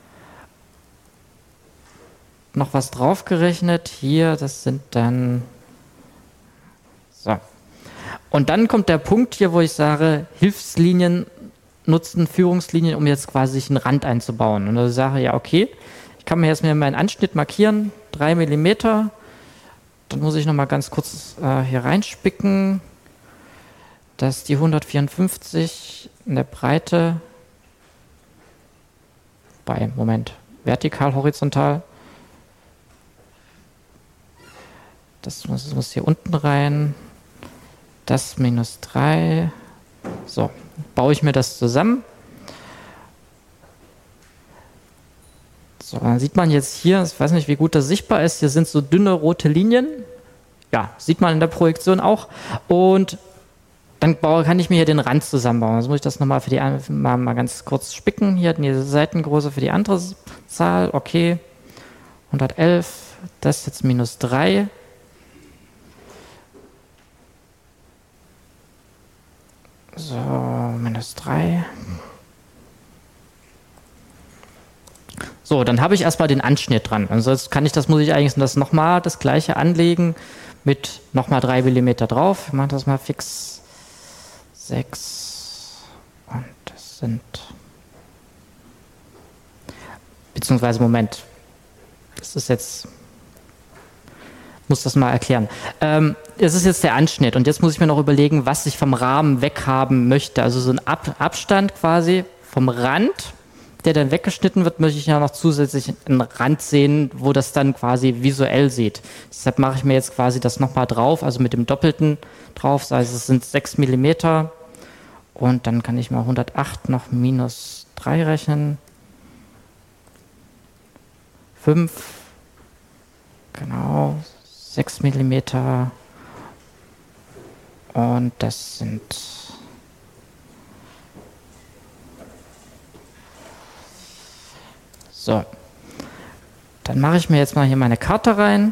Noch was draufgerechnet. Hier, das sind dann... So. Und dann kommt der Punkt hier, wo ich sage, Hilfslinien nutzen, Führungslinien, um jetzt quasi einen Rand einzubauen. Und da sage ich, ja, okay, ich kann mir jetzt mir meinen Anschnitt markieren, drei Millimeter. Dann muss ich noch mal ganz kurz äh, hier reinspicken, dass die hundertvierundfünfzig in der Breite bei, Moment, vertikal, horizontal. Das muss, das muss hier unten rein. Das minus drei. So, baue ich mir das zusammen. So, dann sieht man jetzt hier, ich weiß nicht, wie gut das sichtbar ist, hier sind so dünne rote Linien. Ja, sieht man in der Projektion auch. Und dann baue, kann ich mir hier den Rand zusammenbauen. Also muss ich das nochmal für die mal, mal ganz kurz spicken. Hier die Seitengröße für die andere Zahl. Okay. hundertelf. Das jetzt minus drei. So, minus drei. So, dann habe ich erstmal den Anschnitt dran. Also jetzt kann ich das, muss ich eigentlich das nochmal das gleiche anlegen mit nochmal drei Millimeter drauf. Ich mache das mal fix. sechs. Und das sind. Beziehungsweise, Moment. Das ist jetzt. Muss das mal erklären. Ähm, das ist jetzt der Anschnitt und jetzt muss ich mir noch überlegen, was ich vom Rahmen weghaben möchte. Also so ein Ab Abstand quasi vom Rand, der dann weggeschnitten wird, möchte ich ja noch zusätzlich einen Rand sehen, wo das dann quasi visuell sieht. Deshalb mache ich mir jetzt quasi das nochmal drauf, also mit dem Doppelten drauf. Also es sind sechs Millimeter und dann kann ich mal hundertacht noch minus drei rechnen. fünf. Genau. sechs Millimeter und das sind so. Dann mache ich mir jetzt mal hier meine Karte rein.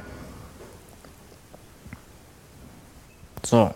So.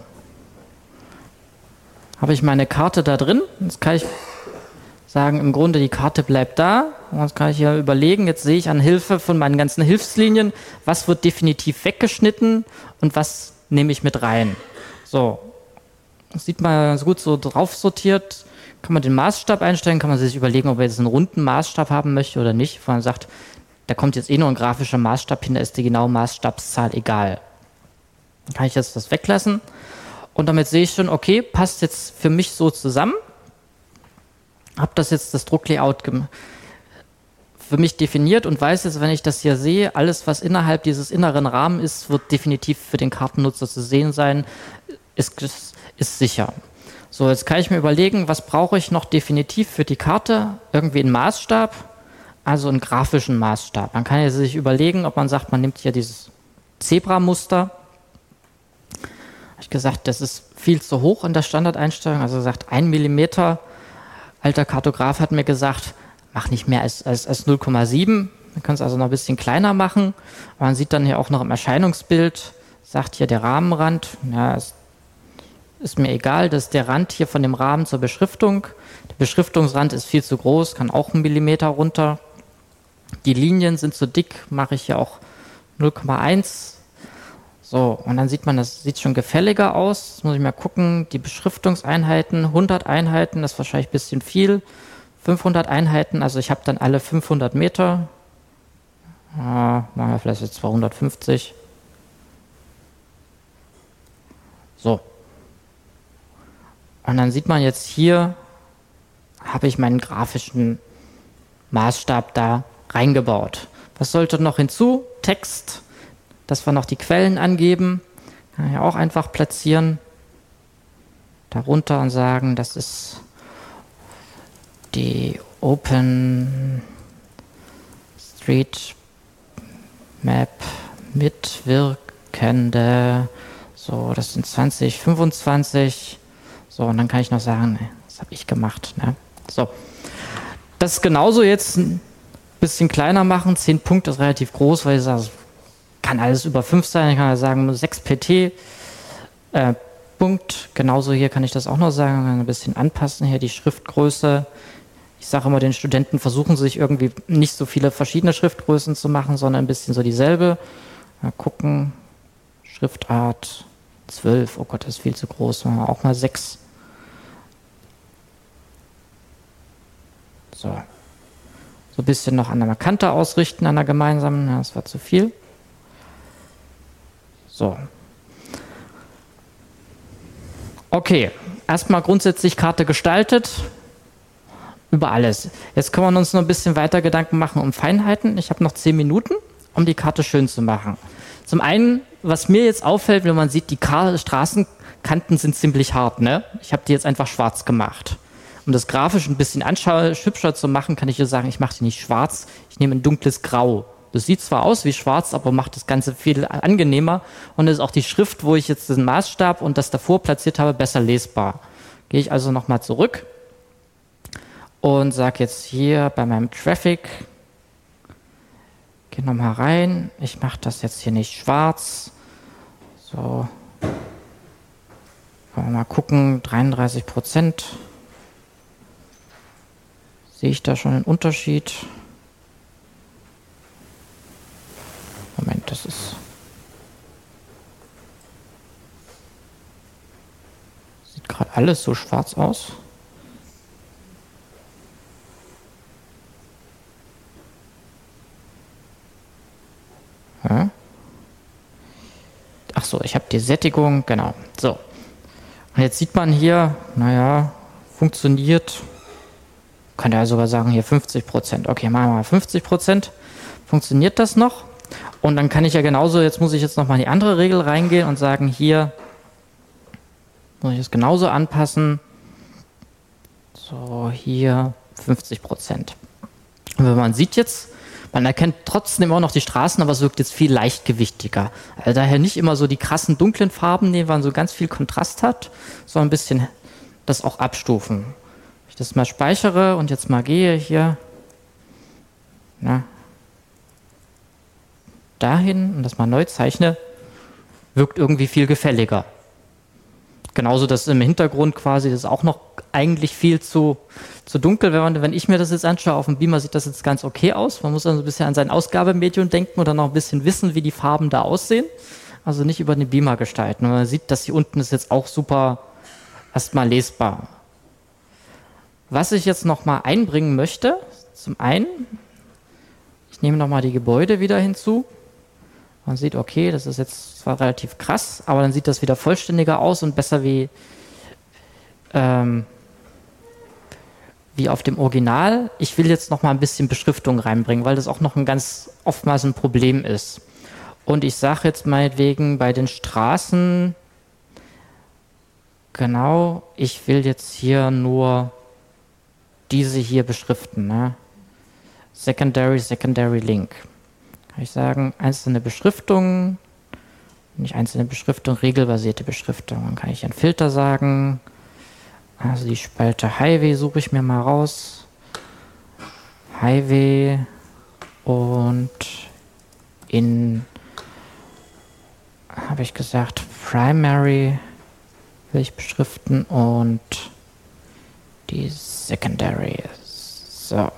Habe ich meine Karte da drin. Jetzt kann ich sagen, im Grunde die Karte bleibt da. Und jetzt kann ich hier überlegen, jetzt sehe ich an Hilfe von meinen ganzen Hilfslinien, was wird definitiv weggeschnitten und was nehme ich mit rein. So, das sieht man ganz gut so drauf sortiert. Kann man den Maßstab einstellen, kann man sich überlegen, ob man jetzt einen runden Maßstab haben möchte oder nicht. Wenn man sagt, da kommt jetzt eh nur ein grafischer Maßstab hin, da ist die genaue Maßstabszahl egal. Dann kann ich jetzt das weglassen und damit sehe ich schon, okay, passt jetzt für mich so zusammen. Habe das jetzt das Drucklayout für mich definiert und weiß jetzt, wenn ich das hier sehe, alles, was innerhalb dieses inneren Rahmens ist, wird definitiv für den Kartennutzer zu sehen sein, ist, ist sicher. So, jetzt kann ich mir überlegen, was brauche ich noch definitiv für die Karte? Irgendwie einen Maßstab, also einen grafischen Maßstab. Man kann ja sich überlegen, ob man sagt, man nimmt hier dieses Zebra-Muster. Habe ich gesagt, das ist viel zu hoch in der Standardeinstellung, also gesagt, ein Millimeter. Alter Kartograf hat mir gesagt, mach nicht mehr als, als, als null Komma sieben. Man kann es also noch ein bisschen kleiner machen. Man sieht dann hier auch noch im Erscheinungsbild, sagt hier der Rahmenrand. Ja, ist, ist mir egal, das ist der Rand hier von dem Rahmen zur Beschriftung. Der Beschriftungsrand ist viel zu groß, kann auch einen Millimeter runter. Die Linien sind zu dick, mache ich hier auch null Komma eins. So, und dann sieht man, das sieht schon gefälliger aus. Jetzt muss ich mal gucken, die Beschriftungseinheiten, hundert Einheiten, das ist wahrscheinlich ein bisschen viel. fünfhundert Einheiten, also ich habe dann alle fünfhundert Meter. Ah, machen wir vielleicht jetzt zweihundertfünfzig. So. Und dann sieht man jetzt hier, habe ich meinen grafischen Maßstab da reingebaut. Was sollte noch hinzu? Text. Dass wir noch die Quellen angeben, kann ich auch einfach platzieren, darunter und sagen, das ist die Open Street Map mitwirkende, So, das sind zwanzig, fünfundzwanzig. So, und dann kann ich noch sagen, ne, das habe ich gemacht. Ne? So, das genauso jetzt ein bisschen kleiner machen. zehn Punkte ist relativ groß, weil ich sage, kann alles über fünf sein. Ich kann ja sagen, sechs P T. Äh, Punkt. Genauso hier kann ich das auch noch sagen. Ein bisschen anpassen hier die Schriftgröße. Ich sage immer den Studenten, versuchen sich irgendwie nicht so viele verschiedene Schriftgrößen zu machen, sondern ein bisschen so dieselbe. Mal gucken. Schriftart zwölf. Oh Gott, das ist viel zu groß. Machen wir auch mal sechs. So. So ein bisschen noch an der Kante ausrichten, an der gemeinsamen. Ja, das war zu viel. So. Okay. Erstmal grundsätzlich Karte gestaltet. Über alles. Jetzt können wir uns noch ein bisschen weiter Gedanken machen um Feinheiten. Ich habe noch zehn Minuten, um die Karte schön zu machen. Zum einen, was mir jetzt auffällt, wenn man sieht, die Kar- Straßenkanten sind ziemlich hart. Ne? Ich habe die jetzt einfach schwarz gemacht. Um das grafisch ein bisschen anschau- hübscher zu machen, kann ich dir sagen, ich mache die nicht schwarz, ich nehme ein dunkles Grau. Das sieht zwar aus wie schwarz, aber macht das Ganze viel angenehmer und ist auch die Schrift, wo ich jetzt den Maßstab und das davor platziert habe, besser lesbar. Gehe ich also nochmal zurück und sage jetzt hier bei meinem Traffic, gehe nochmal rein, ich mache das jetzt hier nicht schwarz. So, wollen wir mal gucken, dreiunddreißig Prozent. Sehe ich da schon einen Unterschied? Moment, das ist... Sieht gerade alles so schwarz aus. Ja. Ach so, ich habe die Sättigung, genau. So. Und jetzt sieht man hier, naja, funktioniert... Kann ja sogar sagen, hier fünfzig Prozent. Okay, machen wir mal fünfzig Prozent. Funktioniert das noch? Und dann kann ich ja genauso, jetzt muss ich jetzt nochmal in die andere Regel reingehen und sagen, hier muss ich es genauso anpassen. So, hier fünfzig Prozent. Und wenn man sieht jetzt, man erkennt trotzdem immer noch die Straßen, aber es wirkt jetzt viel leichtgewichtiger. Also daher nicht immer so die krassen dunklen Farben nehmen, weil man so ganz viel Kontrast hat, sondern ein bisschen das auch abstufen. Das mal speichere und jetzt mal gehe hier na, dahin und das mal neu zeichne, wirkt irgendwie viel gefälliger. Genauso das im Hintergrund quasi, das ist auch noch eigentlich viel zu, zu dunkel. Wenn, man, wenn ich mir das jetzt anschaue, auf dem Beamer sieht das jetzt ganz okay aus. Man muss also ein bisschen an sein Ausgabemedium denken oder noch ein bisschen wissen, wie die Farben da aussehen. Also nicht über den Beamer gestalten. Und man sieht, dass hier unten ist jetzt auch super erstmal lesbar. Was ich jetzt nochmal einbringen möchte, zum einen, ich nehme nochmal die Gebäude wieder hinzu. Man sieht, okay, das ist jetzt zwar relativ krass, aber dann sieht das wieder vollständiger aus und besser wie, ähm, wie auf dem Original. Ich will jetzt nochmal ein bisschen Beschriftung reinbringen, weil das auch noch ein ganz oftmals ein Problem ist. Und ich sage jetzt meinetwegen bei den Straßen, genau, ich will jetzt hier nur diese hier beschriften. Ne? Secondary, Secondary Link. Kann ich sagen, einzelne Beschriftungen, nicht einzelne Beschriftung, regelbasierte Beschriftung. Dann kann ich einen Filter sagen. Also die Spalte Highway suche ich mir mal raus. Highway und in, habe ich gesagt, Primary will ich beschriften und die Secondary. So.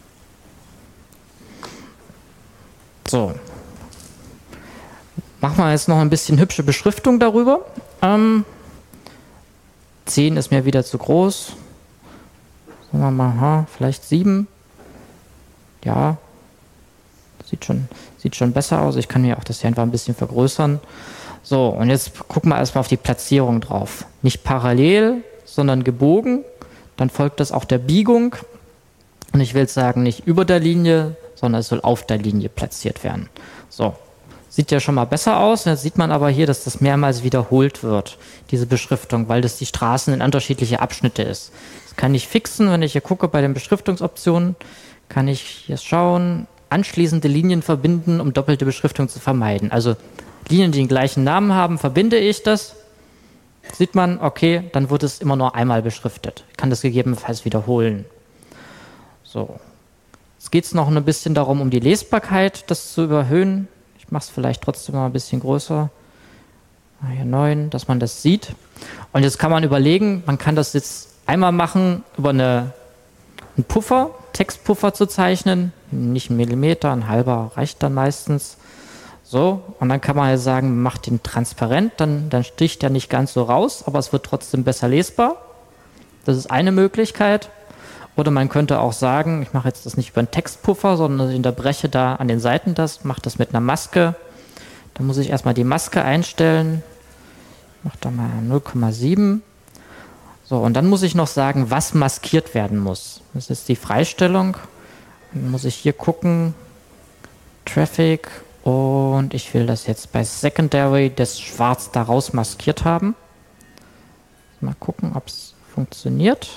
So. Machen wir jetzt noch ein bisschen hübsche Beschriftung darüber. Ähm, zehn ist mir wieder zu groß. Sagen wir mal, ha, vielleicht sieben. Ja. Sieht schon, sieht schon besser aus. Ich kann mir auch das hier einfach ein bisschen vergrößern. So, und jetzt gucken wir erstmal auf die Platzierung drauf. Nicht parallel, sondern gebogen. Dann folgt das auch der Biegung. Und ich will jetzt sagen, nicht über der Linie, sondern es soll auf der Linie platziert werden. So, sieht ja schon mal besser aus. Jetzt sieht man aber hier, dass das mehrmals wiederholt wird, diese Beschriftung, weil das die Straßen in unterschiedliche Abschnitte ist. Das kann ich fixen, wenn ich hier gucke bei den Beschriftungsoptionen, kann ich hier schauen, anschließende Linien verbinden, um doppelte Beschriftung zu vermeiden. Also Linien, die den gleichen Namen haben, verbinde ich das. Sieht man, okay, dann wird es immer nur einmal beschriftet. Ich kann das gegebenenfalls wiederholen. So. Jetzt geht es noch ein bisschen darum, um die Lesbarkeit, das zu überhöhen. Ich mache es vielleicht trotzdem mal ein bisschen größer. Hier neun, dass man das sieht. Und jetzt kann man überlegen, man kann das jetzt einmal machen, über eine, einen Puffer, Textpuffer zu zeichnen. Nicht ein Millimeter, ein halber reicht dann meistens. So, und dann kann man ja sagen, man macht den transparent, dann, dann sticht er nicht ganz so raus, aber es wird trotzdem besser lesbar. Das ist eine Möglichkeit. Oder man könnte auch sagen, ich mache jetzt das nicht über einen Textpuffer, sondern ich unterbreche da an den Seiten das, mache das mit einer Maske. Da muss ich erstmal die Maske einstellen. Ich mache da mal null Komma sieben. So, und dann muss ich noch sagen, was maskiert werden muss. Das ist die Freistellung. Dann muss ich hier gucken, Traffic, und ich will das jetzt bei Secondary das Schwarz daraus maskiert haben. Mal gucken, ob es funktioniert.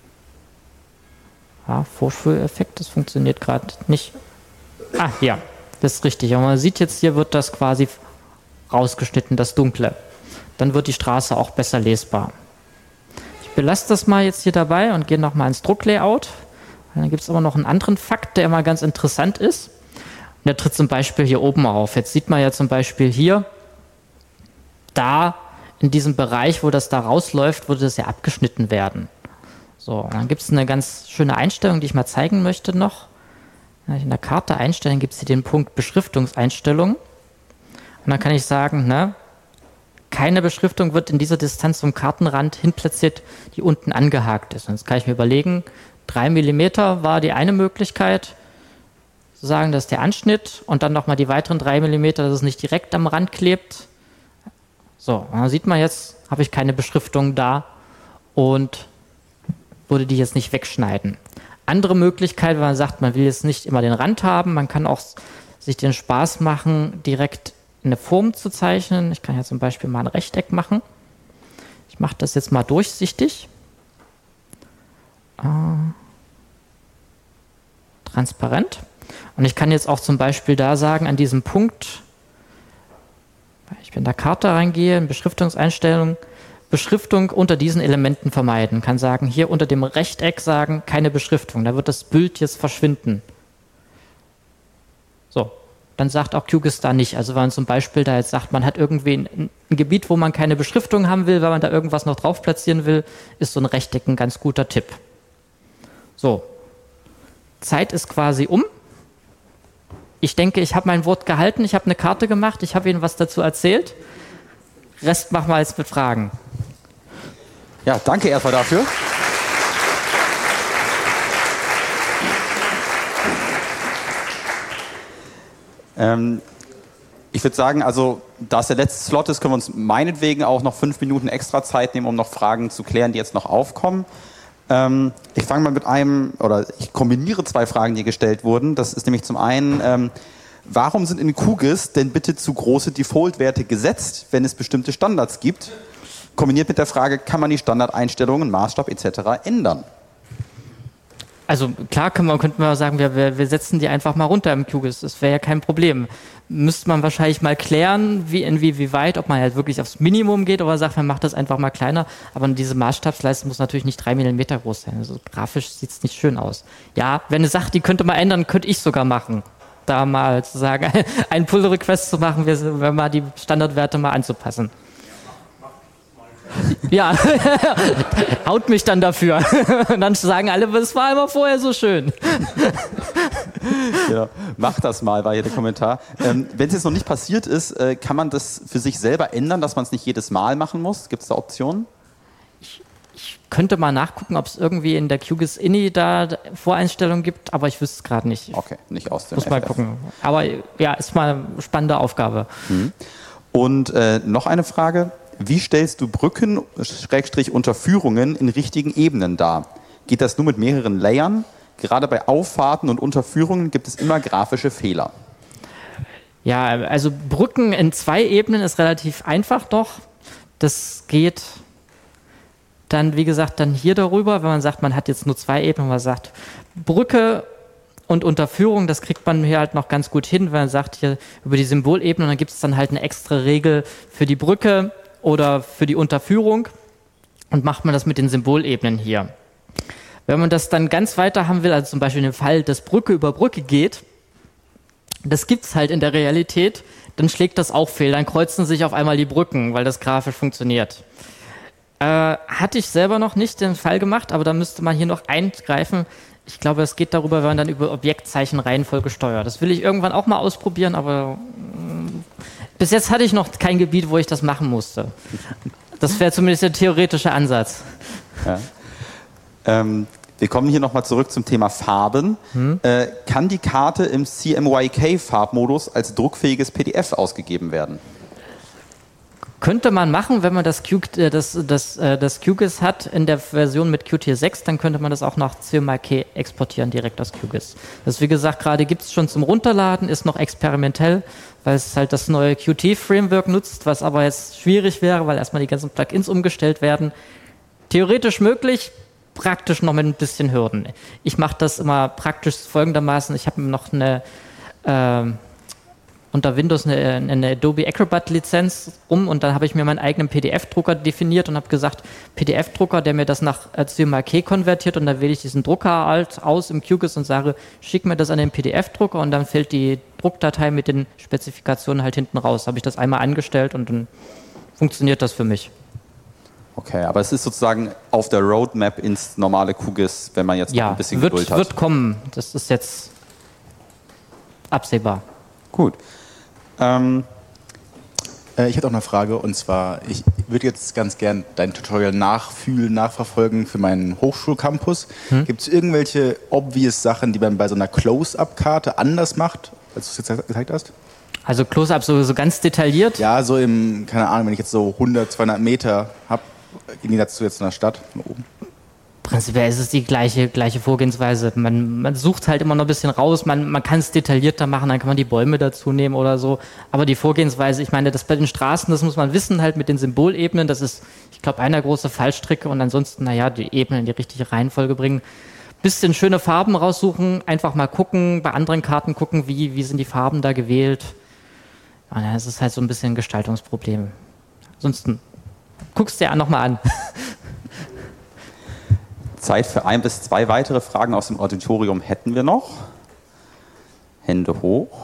Ja, Vorführeffekt, das funktioniert gerade nicht. Ah, ja, das ist richtig. Aber man sieht jetzt, hier wird das quasi rausgeschnitten, das Dunkle. Dann wird die Straße auch besser lesbar. Ich belasse das mal jetzt hier dabei und gehe nochmal ins Drucklayout. Dann gibt es aber noch einen anderen Fakt, der immer ganz interessant ist. Und der tritt zum Beispiel hier oben auf. Jetzt sieht man ja zum Beispiel hier, da in diesem Bereich, wo das da rausläuft, würde das ja abgeschnitten werden. So, und dann gibt es eine ganz schöne Einstellung, die ich mal zeigen möchte noch. In der Karte einstellen gibt es hier den Punkt Beschriftungseinstellungen. Und dann kann ich sagen, ne, keine Beschriftung wird in dieser Distanz zum Kartenrand hinplatziert, die unten angehakt ist. Und jetzt kann ich mir überlegen, drei Millimeter war die eine Möglichkeit, zu sagen, das ist der Anschnitt, und dann nochmal die weiteren drei Millimeter, dass es nicht direkt am Rand klebt. So, und dann sieht man jetzt, habe ich keine Beschriftung da und würde die jetzt nicht wegschneiden. Andere Möglichkeit, wenn man sagt, man will jetzt nicht immer den Rand haben, man kann auch sich den Spaß machen, direkt eine Form zu zeichnen. Ich kann ja zum Beispiel mal ein Rechteck machen. Ich mache das jetzt mal durchsichtig. Äh, transparent. Und ich kann jetzt auch zum Beispiel da sagen, an diesem Punkt, ich in der Karte reingehe, in Beschriftungseinstellungen, Beschriftung unter diesen Elementen vermeiden. Kann sagen, hier unter dem Rechteck sagen, keine Beschriftung. Da wird das Bild jetzt verschwinden. So, dann sagt auch QGIS da nicht. Also wenn man zum Beispiel da jetzt sagt, man hat irgendwie ein, ein Gebiet, wo man keine Beschriftung haben will, weil man da irgendwas noch drauf platzieren will, ist so ein Rechteck ein ganz guter Tipp. So, Zeit ist quasi um. Ich denke, ich habe mein Wort gehalten, ich habe eine Karte gemacht, ich habe Ihnen was dazu erzählt. Rest machen wir jetzt mit Fragen. Ja, danke erstmal dafür. ähm, ich würde sagen, also da es der letzte Slot ist, können wir uns meinetwegen auch noch fünf Minuten extra Zeit nehmen, um noch Fragen zu klären, die jetzt noch aufkommen. Ähm, ich fange mal mit einem, oder ich kombiniere zwei Fragen, die gestellt wurden. Das ist nämlich zum einen, ähm, warum sind in QGIS denn bitte zu große Default-Werte gesetzt, wenn es bestimmte Standards gibt? Kombiniert mit der Frage, kann man die Standardeinstellungen, Maßstab et cetera ändern? Also klar kann man, könnte man sagen, wir, wir, wir setzen die einfach mal runter im QGIS. Das wäre ja kein Problem. Müsste man wahrscheinlich mal klären, wie, inwieweit, ob man halt wirklich aufs Minimum geht oder sagt, man macht das einfach mal kleiner. Aber diese Maßstabsleiste muss natürlich nicht drei Millimeter groß sein. Also grafisch sieht es nicht schön aus. Ja, wenn eine Sache, die könnte man ändern, könnte ich sogar machen. Da mal zu sagen, einen Pull-Request zu machen, wenn mal die Standardwerte mal anzupassen. Ja, haut mich dann dafür. Und dann sagen alle, es war immer vorher so schön. Ja, mach das mal, war hier der Kommentar. Ähm, wenn es jetzt noch nicht passiert ist, äh, kann man das für sich selber ändern, dass man es nicht jedes Mal machen muss? Gibt es da Optionen? Ich, ich könnte mal nachgucken, ob es irgendwie in der QGIS I N I da Voreinstellungen gibt, aber ich wüsste es gerade nicht. Okay, nicht aus dem Muss mal gucken. Aber ja, ist mal eine spannende Aufgabe. Mhm. Und äh, noch eine Frage. Wie stellst du Brücken, Schrägstrich Unterführungen in richtigen Ebenen dar? Geht das nur mit mehreren Layern? Gerade bei Auffahrten und Unterführungen gibt es immer grafische Fehler. Ja, also Brücken in zwei Ebenen ist relativ einfach doch. Das geht dann, wie gesagt, dann hier darüber, wenn man sagt, man hat jetzt nur zwei Ebenen, man sagt Brücke und Unterführung, das kriegt man hier halt noch ganz gut hin, weil man sagt hier über die Symbolebene, und dann gibt es dann halt eine extra Regel für die Brücke oder für die Unterführung und macht man das mit den Symbolebenen hier. Wenn man das dann ganz weiter haben will, also zum Beispiel in dem Fall, dass Brücke über Brücke geht, das gibt es halt in der Realität, dann schlägt das auch fehl, dann kreuzen sich auf einmal die Brücken, weil das grafisch funktioniert. Äh, hatte ich selber noch nicht den Fall gemacht, aber da müsste man hier noch eingreifen. Ich glaube, es geht darüber, wenn man dann über Objektzeichen Reihenfolge steuert. Das will ich irgendwann auch mal ausprobieren, aber mh, bis jetzt hatte ich noch kein Gebiet, wo ich das machen musste. Das wäre zumindest der theoretische Ansatz. Ja. Ähm, wir kommen hier nochmal zurück zum Thema Farben. Hm. Äh, kann die Karte im C M Y K-Farbmodus als druckfähiges P D F ausgegeben werden? Könnte man machen, wenn man das, Q, äh, das, das, äh, das Q GIS hat in der Version mit Q T sechs, dann könnte man das auch nach C M Y K exportieren, direkt aus Q GIS. Das, wie gesagt, gerade gibt es schon zum Runterladen, ist noch experimentell, weil es halt das neue Qt-Framework nutzt, was aber jetzt schwierig wäre, weil erstmal die ganzen Plugins umgestellt werden. Theoretisch möglich, praktisch noch mit ein bisschen Hürden. Ich mache das immer praktisch folgendermaßen, ich habe noch eine äh, unter Windows eine, eine Adobe Acrobat Lizenz rum und dann habe ich mir meinen eigenen P D F-Drucker definiert und habe gesagt, P D F-Drucker, der mir das nach C M Y K konvertiert, und dann wähle ich diesen Drucker halt aus im Q GIS und sage, schick mir das an den P D F-Drucker und dann fällt die Druckdatei mit den Spezifikationen halt hinten raus. Habe ich das einmal angestellt und dann funktioniert das für mich. Okay, aber es ist sozusagen auf der Roadmap ins normale Q GIS, wenn man jetzt ja, noch ein bisschen wird, Geduld hat. wird kommen. Das ist jetzt absehbar. Gut. Ähm, äh, ich hätte auch eine Frage, und zwar, ich würde jetzt ganz gern dein Tutorial nachfühlen, nachverfolgen für meinen Hochschulcampus. Hm? Gibt es irgendwelche obvious Sachen, die man bei so einer Close-Up-Karte anders macht, als du es jetzt gezeigt hast? Also Close-Up so, so ganz detailliert? Ja, so im, keine Ahnung, wenn ich jetzt so hundert, zweihundert Meter habe, im Gegensatz zu jetzt in der Stadt, oben. Prinzipiell ist es die gleiche, gleiche Vorgehensweise. Man, man sucht halt immer noch ein bisschen raus, man, man kann es detaillierter machen, dann kann man die Bäume dazu nehmen oder so. Aber die Vorgehensweise, ich meine, das bei den Straßen, das muss man wissen, halt mit den Symbolebenen, das ist, ich glaube, einer große Fallstricke, und ansonsten, naja, die Ebenen in die richtige Reihenfolge bringen. Bisschen schöne Farben raussuchen, einfach mal gucken, bei anderen Karten gucken, wie, wie sind die Farben da gewählt. Ja, das ist halt so ein bisschen ein Gestaltungsproblem. Ansonsten, guck's dir nochmal an. Zeit für ein bis zwei weitere Fragen aus dem Auditorium hätten wir noch. Hände hoch.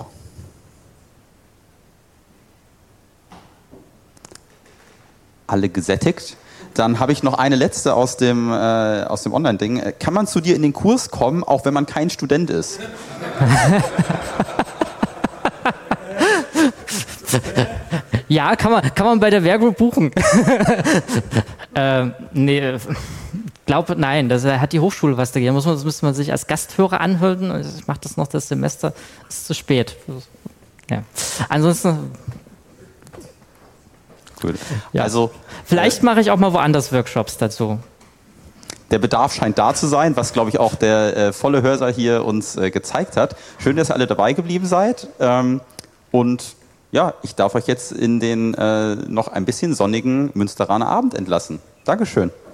Alle gesättigt. Dann habe ich noch eine letzte aus dem, äh, aus dem Online-Ding. Kann man zu dir in den Kurs kommen, auch wenn man kein Student ist? Ja, kann man, kann man bei der Wehrgroup buchen. äh, nee, glaube, nein, das hat die Hochschule was dagegen. Muss man, das müsste man sich als Gasthörer anhören. Ich mache das noch das Semester, ist zu spät. Ja. Ansonsten. Gut. Ja. Also, vielleicht mache ich auch mal woanders Workshops dazu. Der Bedarf scheint da zu sein, was, glaube ich, auch der äh, volle Hörsaal hier uns äh, gezeigt hat. Schön, dass ihr alle dabei geblieben seid. Ähm, und ja, ich darf euch jetzt in den äh, noch ein bisschen sonnigen Münsteraner Abend entlassen. Dankeschön.